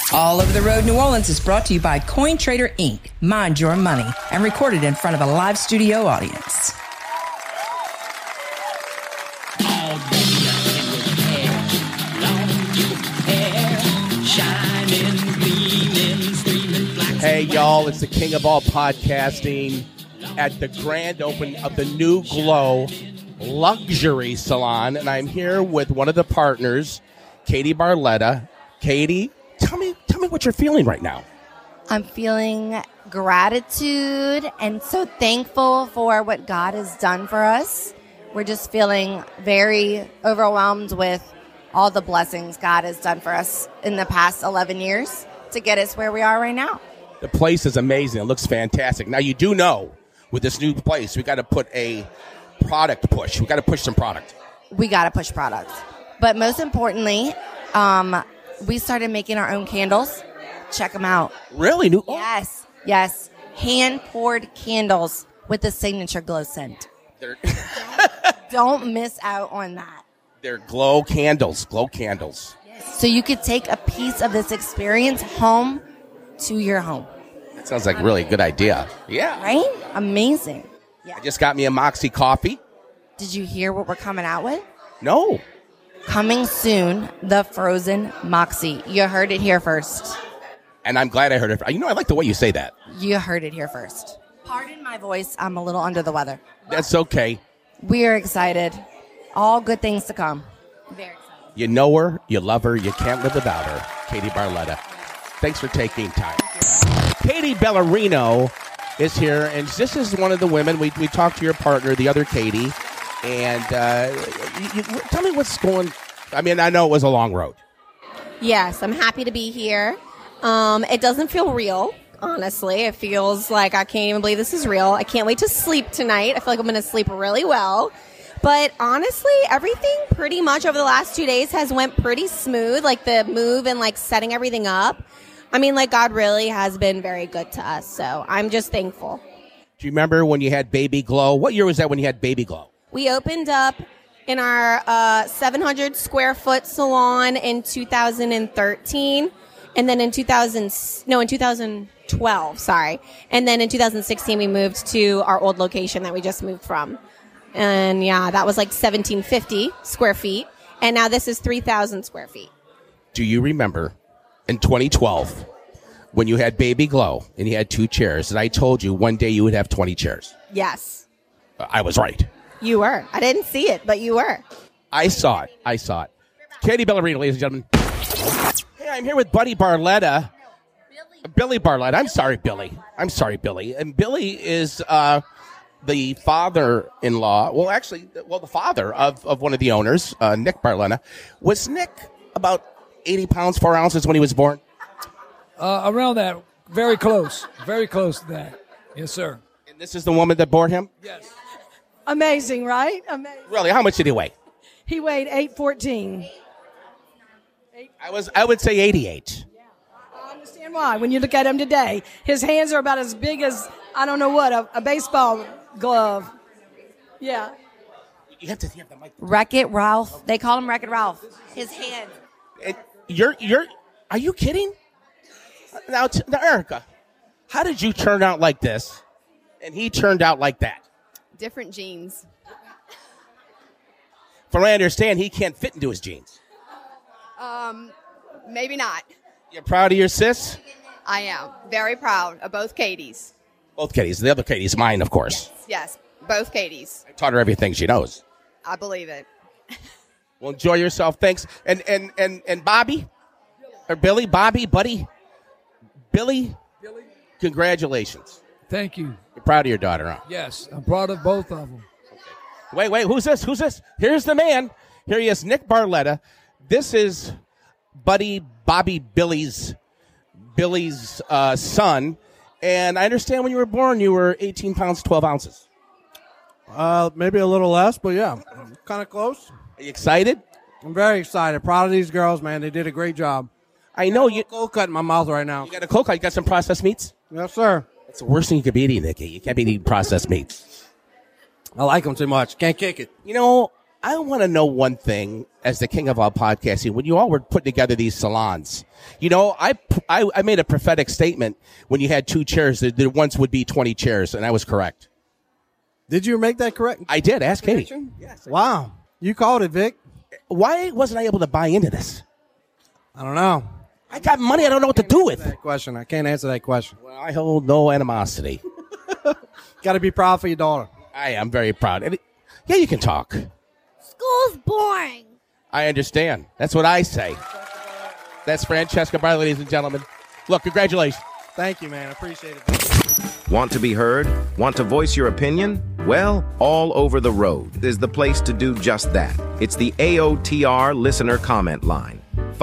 All Over the Road New Orleans is brought to you by CoinTrader Inc. Mind your money, and recorded in front of a live studio audience. Hey, y'all, it's the King of All Podcasting at the grand open of the new Glow Luxury Salon, and I'm here with one of the partners, Katie Barletta. Katie, tell me what you're feeling right now. I'm feeling gratitude and so thankful for what God has done for us. We're just feeling very overwhelmed with all the blessings God has done for us in the past 11 years to get us where we are right now. The place is amazing. It looks fantastic. Now, you do know, with this new place, we got to put a product push. We got to push some product. We got to push product. But most importantly, we started making our own candles. Check them out. Really? New? Yes. Hand-poured candles with the signature glow scent. Don't miss out on that. They're glow candles. So you could take a piece of this experience home to your home. That sounds like a really good idea. Yeah. Right? Amazing. Yeah. I just got me a Moxie coffee. Did you hear what we're coming out with? No. Coming soon, the Frozen Moxie. You heard it here first. And I'm glad I heard it. You know, I like the way you say that. You heard it here first. Pardon my voice. I'm a little under the weather. That's okay. We are excited. All good things to come. Very excited. You know her. You love her. You can't live without her. Katie Barletta. Thanks for taking time. Katie Bellarino is here, and this is one of the women. We talked to your partner, the other Katie, and tell me what's going. I mean, I know it was a long road. Yes, I'm happy to be here. It doesn't feel real, honestly. It feels like I can't even believe this is real. I can't wait to sleep tonight. I feel like I'm going to sleep really well. But honestly, everything pretty much over the last 2 days has went pretty smooth, like the move and like setting everything up. I mean, like, God really has been very good to us, so I'm just thankful. Do you remember when you had Baby Glow? What year was that when you had Baby Glow? We opened up in our 700 square foot salon in 2013, and then in 2012, sorry. And then in 2016, we moved to our old location that we just moved from. And yeah, that was like 1,750 square feet, and now this is 3,000 square feet. Do you remember in 2012, when you had Baby Glow and you had 2 chairs, and I told you one day you would have 20 chairs? Yes. I was right. You were. I didn't see it, but you were. I saw it. Katie Bellarino, ladies and gentlemen. Hey, I'm here with Buddy Barletta. Billy Barletta. I'm sorry, Billy. And Billy is the father-in-law. Well, actually, the father of one of the owners, Nick Barletta. Was Nick about 80 pounds, 4 ounces when he was born? Around that. Very close to that. Yes, sir. And this is the woman that bore him? Yes. Amazing, right? Amazing. Really? How much did he weigh? He weighed 814. I would say 88. Yeah. I understand why. When you look at him today, his hands are about as big as, I don't know what, a baseball glove. Yeah. You have the mic. Wreck-It Ralph. They call him Wreck-It Ralph. His hand. Are you kidding? Now, Erica, how did you turn out like this, and he turned out like that? Different genes. From what I understand, he can't fit into his jeans. Maybe not. You're proud of your sis? I am very proud of both Katies. Both Katies. The other Katie's mine, of course. Yes, both Katies. I taught her everything she knows. I believe it. Well, enjoy yourself. Thanks. And Bobby? Or Billy? Bobby? Buddy? Billy? Congratulations. Thank you. You're proud of your daughter, huh? Yes, I'm proud of both of them. Okay. Wait, who's this? Here's the man. Here he is, Nick Barletta. This is Bobby Billy's son. And I understand when you were born, you were 18 pounds, 12 ounces. Maybe a little less, but yeah, kind of close. Are you excited? I'm very excited. Proud of these girls, man. They did a great job. I know you. Cold cut in my mouth right now. You got a cold cut. You got some processed meats? Yes, sir. That's the worst thing you could be eating, Nicky. You can't be eating processed meats. I like them too much. Can't kick it. You know, I want to know one thing as the king of all podcasting. When you all were putting together these salons, you know, I made a prophetic statement when you had 2 chairs. There once would be 20 chairs, and I was correct. Did you make that correct? I did. Ask Katie. Yes. Wow. You called it, Vic. Why wasn't I able to buy into this? I don't know. I got money I don't know what to do with. That question. I can't answer that question. Well, I hold no animosity. Got to be proud for your daughter. I am very proud. Yeah, you can talk. School's boring. I understand. That's what I say. That's Francesca Barletta, ladies and gentlemen. Look, congratulations. Thank you, man. I appreciate it. Want to be heard? Want to voice your opinion? Well, All Over the Road is the place to do just that. It's the AOTR listener comment line,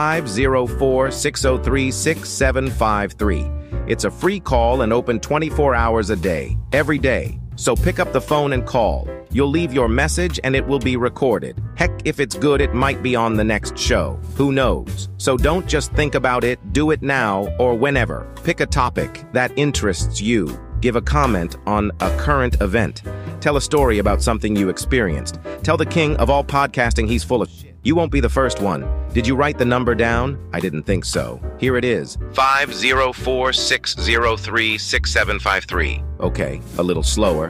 504-603-6753. It's a free call and open 24 hours a day, every day. So pick up the phone and call. You'll leave your message and it will be recorded. Heck, if it's good, it might be on the next show. Who knows? So don't just think about it, do it now or whenever. Pick a topic that interests you. Give a comment on a current event. Tell a story about something you experienced. Tell the king of all podcasting he's full of shit. You won't be the first one. Did you write the number down? I didn't think so. Here it is. 504-603-6753. Okay, a little slower.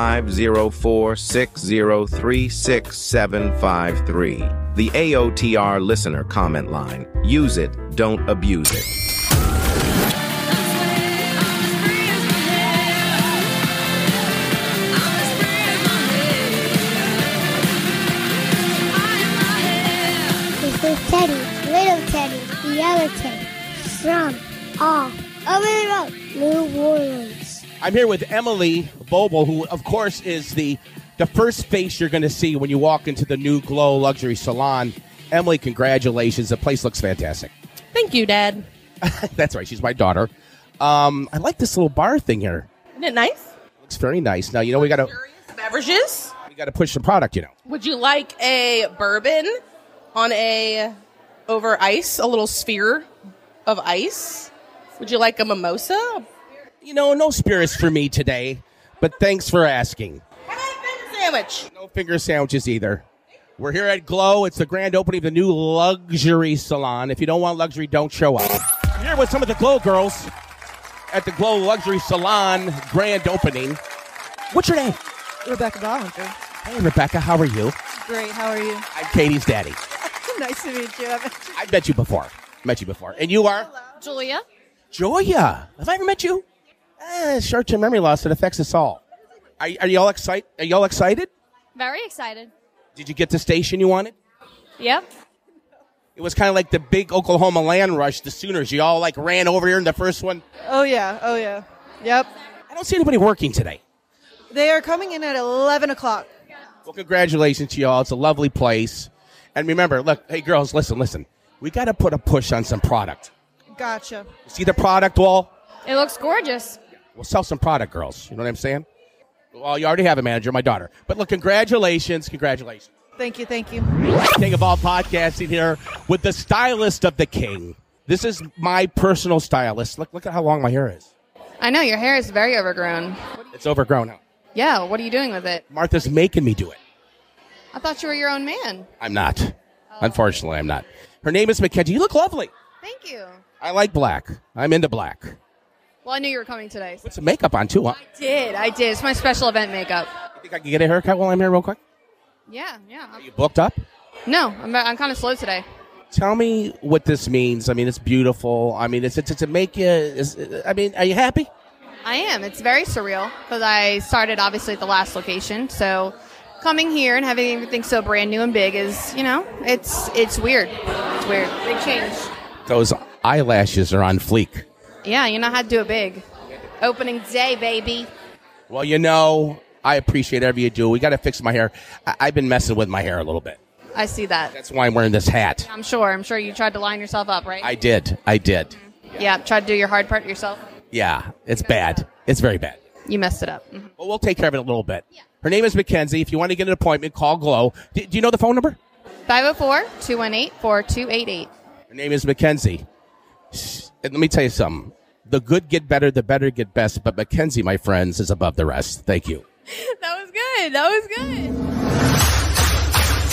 504-603-6753. The AOTR listener comment line. Use it, don't abuse it. Teddy, little Teddy, the other Teddy, from all over the road, New Orleans. I'm here with Emily Boble, who, of course, is the first face you're going to see when you walk into the new Glow Luxury Salon. Emily, congratulations. The place looks fantastic. Thank you, Dad. That's right. She's my daughter. I like this little bar thing here. Isn't it nice? Looks very nice. Now, you know, we got to Beverages. to push the product, you know. Would you like a bourbon on over ice, a little sphere of ice? Would you like a mimosa? You know, no spirits for me today, but thanks for asking. How about a finger sandwich? No finger sandwiches either. We're here at Glow. It's the grand opening of the new luxury salon. If you don't want luxury, don't show up. I'm here with some of the Glow girls at the Glow Luxury Salon grand opening. What's your name? Rebecca Bollinger. Hey, Rebecca. How are you? Great. How are you? I'm Katie's daddy. Nice to meet you. I met you before. And you are? Julia. Joya. Have I ever met you? Short-term memory loss that affects us all. Are you all excited? Are you all excited? Very excited. Did you get the station you wanted? Yep. It was kind of like the big Oklahoma land rush, the Sooners. You all like ran over here in the first one. Oh, yeah. Yep. I don't see anybody working today. They are coming in at 11 o'clock. Well, congratulations to you all. It's a lovely place. And remember, look, hey, girls, listen. We got to put a push on some product. Gotcha. You see the product wall? It looks gorgeous. We'll sell some product, girls. You know what I'm saying? Well, you already have a manager, my daughter. But look, congratulations. Thank you. King of all podcasting here with the stylist of the king. This is my personal stylist. Look at how long my hair is. I know, your hair is very overgrown. It's overgrown now. Yeah, what are you doing with it? Martha's making me do it. I thought you were your own man. I'm not. Unfortunately, I'm not. Her name is Mackenzie. You look lovely. Thank you. I like black. I'm into black. Well, I knew you were coming today. Put some makeup on, too, huh? I did. It's my special event makeup. You think I can get a haircut while I'm here real quick? Yeah. Are you booked up? No, I'm kind of slow today. Tell me what this means. I mean, it's beautiful. I mean, it's to make you... are you happy? I am. It's very surreal because I started, obviously, at the last location. So coming here and having everything so brand new and big is, you know, it's weird. It's weird. Big change. Those eyelashes are on fleek. Yeah, you know how to do it big. Opening day, baby. Well, you know, I appreciate whatever you do. We got to fix my hair. I've been messing with my hair a little bit. I see that. That's why I'm wearing this hat. I'm sure you tried to line yourself up, right? I did. Mm-hmm. Yeah, tried to do your hard part yourself. Yeah, it's bad. It's very bad. You messed it up. Mm-hmm. Well, we'll take care of it a little bit. Yeah. Her name is Mackenzie. If you want to get an appointment, call Glow. Do you know the phone number? 504-218-4288. Her name is Mackenzie. And let me tell you something. The good get better, the better get best. But Mackenzie, my friends, is above the rest. Thank you. That was good.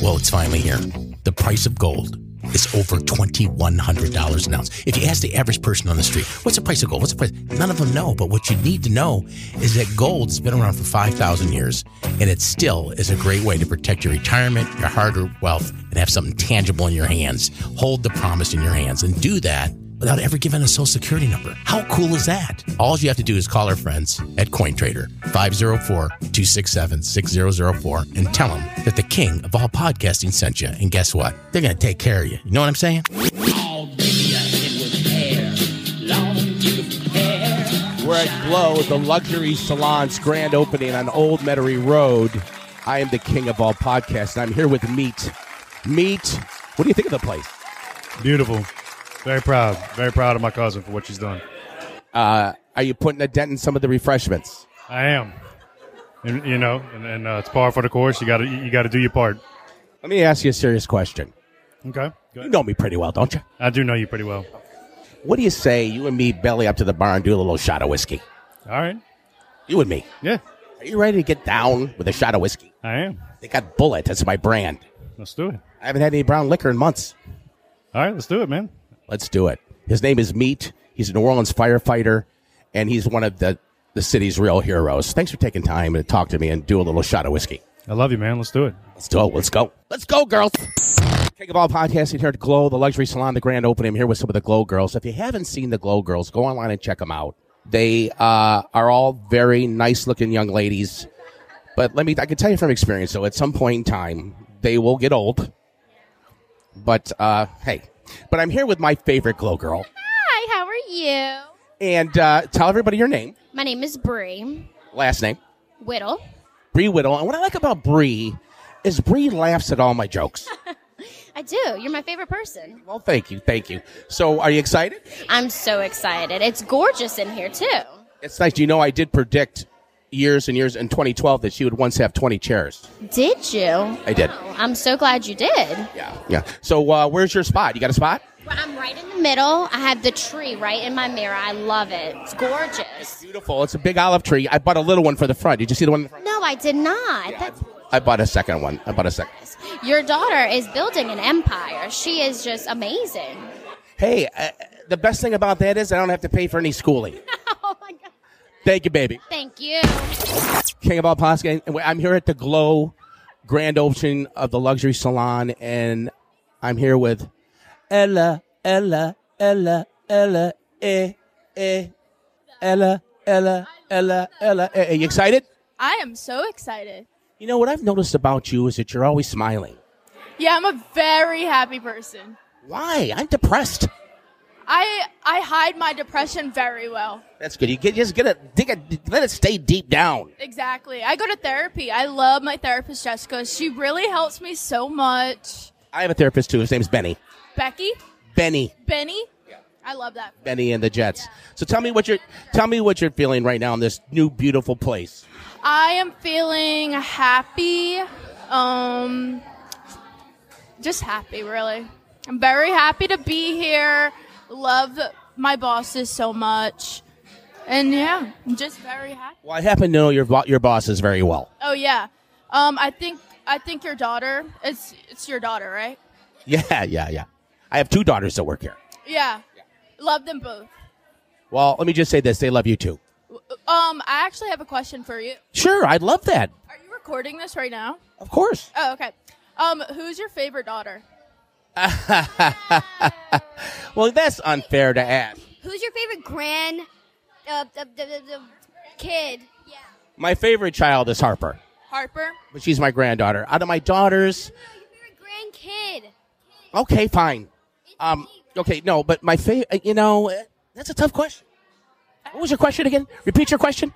Well, it's finally here. The price of gold is over $2,100 an ounce. If you ask the average person on the street, what's the price of gold? What's the price? None of them know. But what you need to know is that gold's been around for 5,000 years, and it still is a great way to protect your retirement, your hard-earned wealth, and have something tangible in your hands. Hold the promise in your hands and do that without ever giving a social security number. How cool is that? All you have to do is call our friends at CoinTrader, 504-267-6004, and tell them that the king of all podcasting sent you. And guess what? They're going to take care of you. You know what I'm saying? We're at Glow, the luxury salon's grand opening on Old Metairie Road. I am the king of all podcasts, and I'm here with Meat. Meat, what do you think of the place? Beautiful. Very proud. Very proud of my cousin for what she's done. Are you putting a dent in some of the refreshments? I am. And, and it's par for the course. You got to do your part. Let me ask you a serious question. Okay. You know me pretty well, don't you? I do know you pretty well. What do you say you and me belly up to the bar and do a little shot of whiskey? All right. You and me. Yeah. Are you ready to get down with a shot of whiskey? I am. They got Bullet. That's my brand. Let's do it. I haven't had any brown liquor in months. All right, let's do it, man. Let's do it. His name is Meat. He's a New Orleans firefighter, and he's one of the city's real heroes. Thanks for taking time to talk to me and do a little shot of whiskey. I love you, man. Let's do it. Let's do it. Let's go. Let's go, girls. King of all podcasting here at Glow, the luxury salon, the grand opening. I'm here with some of the Glow girls. If you haven't seen the Glow girls, go online and check them out. They are all very nice-looking young ladies. But I can tell you from experience, though, at some point in time, they will get old. But, hey. But I'm here with my favorite Glow girl. Hi, how are you? And tell everybody your name. My name is Bree Last name. Whittle. Bree Whittle. And what I like about Bree is Bree laughs at all my jokes. I do. You're my favorite person. Well, thank you. Thank you. So, are you excited? I'm so excited. It's gorgeous in here, too. It's nice. You know, I did predict years and years in 2012 that she would once have 20 chairs. Did you? I did. Oh, I'm so glad you did. Yeah. So, where's your spot? You got a spot? Well, I'm right in the middle. I have the tree right in my mirror. I love it. It's gorgeous. It's beautiful. It's a big olive tree. I bought a little one for the front. Did you see the one in the front? No, I did not. I bought a second one. Your daughter is building an empire. She is just amazing. Hey, the best thing about that is I don't have to pay for any schooling. Oh, my God. Thank you, baby. Thank you. King of all podcasting. I'm here at the Glow grand opening of the luxury salon, and I'm here with Ella, Ella, Ella, Ella, Ella, Ella, Ella, Ella. Are you excited? I am so excited. You know, what I've noticed about you is that you're always smiling. Yeah, I'm a very happy person. Why? I'm depressed. I hide my depression very well. That's good. You let it stay deep down. Exactly. I go to therapy. I love my therapist, Jessica. She really helps me so much. I have a therapist, too. His name's Benny. Becky? Benny. Benny? Yeah. I love that. Benny and the Jets. Yeah. So tell me what you're feeling right now in this new beautiful place. I am feeling happy. Just happy, really. I'm very happy to be here. Love my bosses so much. And yeah, I'm just very happy. Well, I happen to know your bosses very well. Oh yeah. I think your daughter, it's your daughter, right? Yeah. I have 2 daughters that work here. Yeah. Love them both. Well, let me just say this. They love you, too. I actually have a question for you. Sure, I'd love that. Are you recording this right now? Of course. Oh, okay. Who's your favorite daughter? Well, that's unfair to ask. Who's your favorite kid? Yeah. My favorite child is Harper. Harper? But she's my granddaughter. Out of my daughters... Your favorite grandkid. Okay, fine. Okay, no, but my favorite... that's a tough question. What was your question again? Repeat your question.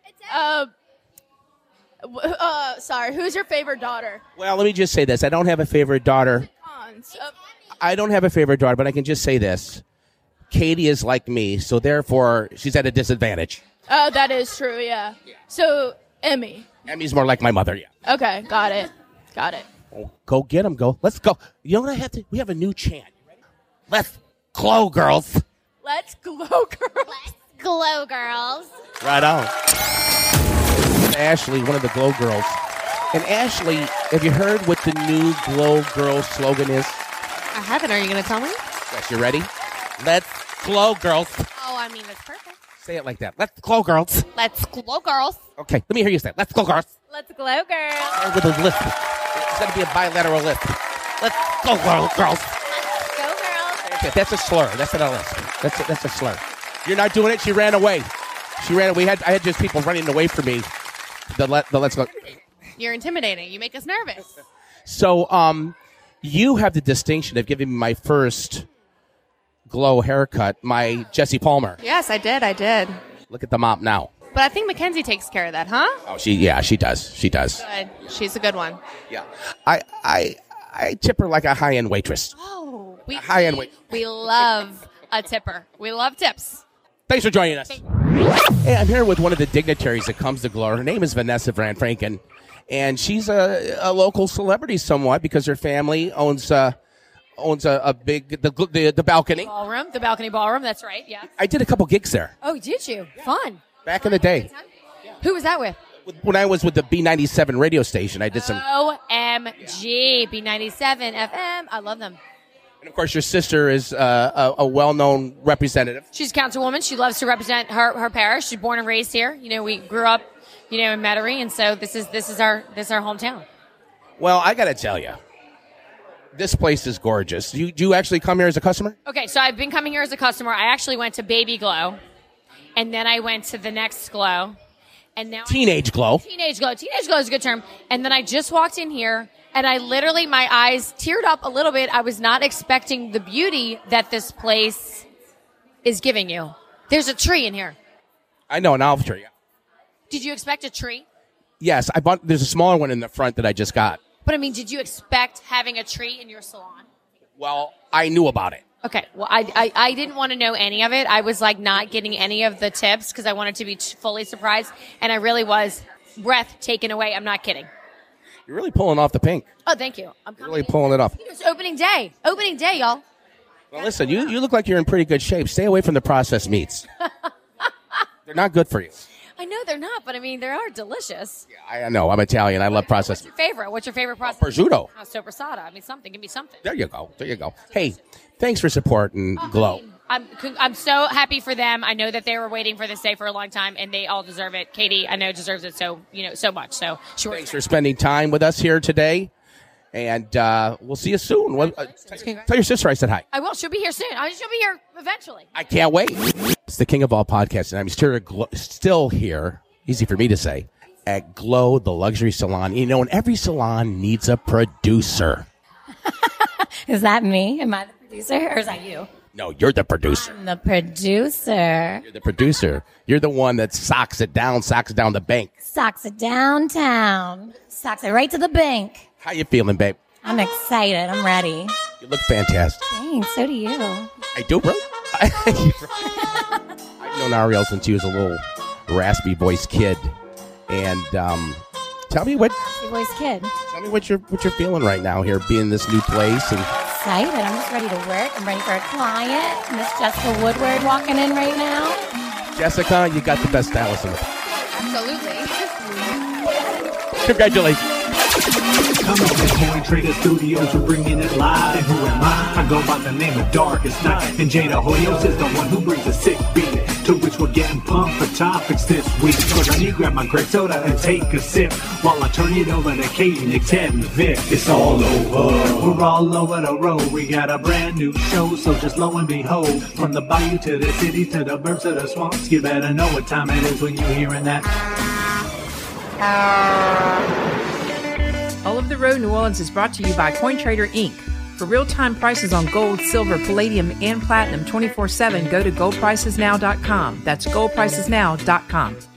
Sorry, who's your favorite daughter? Well, let me just say this. I don't have a favorite daughter. I don't have a favorite daughter, but I can just say this. Katie is like me, so therefore she's at a disadvantage. Oh, that is true, yeah. So, Emmy. Emmy's more like my mother, yeah. Okay, got it. Oh, go get him, go. Let's go. You know what I have to... We have a new chant. You ready? Let's glow, girls. Let's glow, girls. Let's glow, girls. Right on. Ashley, one of the Glow girls. And Ashley, have you heard what the new Glow Girls slogan is? I haven't. Are you going to tell me? Yes, you ready? Let's glow, girls. Oh, I mean, that's perfect. Say it like that. Let's glow, girls. Let's glow, girls. Okay, let me hear you say it. Let's glow, girls. Let's glow, girls. With a lisp. It's going to be a bilateral lisp. Let's go, girls. Go, girls. Okay, that's a slur. That's not a lisp. That's a slur. You're not doing it. She ran away. I had just people running away from me. The let's go. You're intimidating. You make us nervous. So, you have the distinction of giving me my first Glow haircut, my Jesse Palmer. Yes, I did. Look at the mop now. But I think Mackenzie takes care of that, huh? Oh, she does. Good. She's a good one. Yeah. I tip her like a high-end waitress. Oh, high-end waitress. We love a tipper. We love tips. Thanks for joining us. Hey, I'm here with one of the dignitaries that comes to Glow. Her name is Vanessa Van Franken, and she's a local celebrity somewhat because her family owns a big the balcony ballroom. The balcony ballroom. That's right. Yeah. I did a couple gigs there. Oh, did you? Fun. Back in the day. Who was that with? When I was with the B97 radio station, I did some. OMG, B97 FM. I love them. And of course, your sister is a well-known representative. She's a councilwoman. She loves to represent her parish. She's born and raised here. You know, we grew up, in Metairie, and so this is our hometown. Well, I got to tell you, this place is gorgeous. Do you actually come here as a customer? Okay, so I've been coming here as a customer. I actually went to Baby Glow, and then I went to the next Glow, and now Teenage Glow. Teenage Glow is a good term. And then I just walked in here, and I literally, my eyes teared up a little bit. I was not expecting the beauty that this place is giving you. There's a tree in here. I know, an olive tree. Did you expect a tree? Yes, there's a smaller one in the front that I just got. But I mean, did you expect having a tree in your salon? Well, I knew about it. Okay, well, I didn't want to know any of it. I was like not getting any of the tips because I wanted to be fully surprised, and I really was. Breath taken away. I'm not kidding. You're really pulling off the pink. Oh, thank you. I'm really pulling it off. It's opening day. Opening day, y'all. Well, listen, you look like you're in pretty good shape. Stay away from the processed meats. They're not good for you. I know they're not, but I mean, they are delicious. I know. I'm Italian. I love processed meats. What's your favorite processed? Prosciutto. Oh, soppressata. I mean, something. Give me something. There you go. Hey, thanks for supporting Glow. I'm so happy for them. I know that they were waiting for this day for a long time, and they all deserve it. Katie, I know, deserves it so much. So sure. Thanks for spending time with us here today, and we'll see you soon. Tell your sister I said hi. I will. She'll be here soon. She'll be here eventually. I can't wait. It's the king of all podcasts, and I'm still here. Easy for me to say. At Glow, the luxury salon. And every salon needs a producer. Is that me? Am I the producer, or is that you? No, you're the producer. I'm the producer. You're the producer. You're the one that socks it down the bank. Socks it downtown. Socks it right to the bank. How you feeling, babe? I'm excited. I'm ready. You look fantastic. Thanks. So do you. I do, bro. I've known Ariel since she was a little raspy voiced kid. And tell me what you're feeling right now here, being in this new place. And excited. I'm just ready to work. I'm ready for a client. Miss Jessica Woodward walking in right now. Jessica, you got the best stylist in the Absolutely. Congratulations. Come on, Coin Trader Studios, we're bringing it live. And who am I? I go by the name of Darkest Night. And Jada Hoyos is the one who brings a sick beat, to which we're getting pumped for topics this week. So I need to grab my grape soda and take a sip, while I turn it over to Katie, Nick, Ted, and Vic. It's all over. We're all over the road. We got a brand new show, so just lo and behold, from the bayou to the city to the burbs to the swamps, you better know what time it is when you're hearing that. All of the Road New Orleans is brought to you by CoinTrader Inc. For real-time prices on gold, silver, palladium, and platinum 24/7, go to goldpricesnow.com. That's goldpricesnow.com.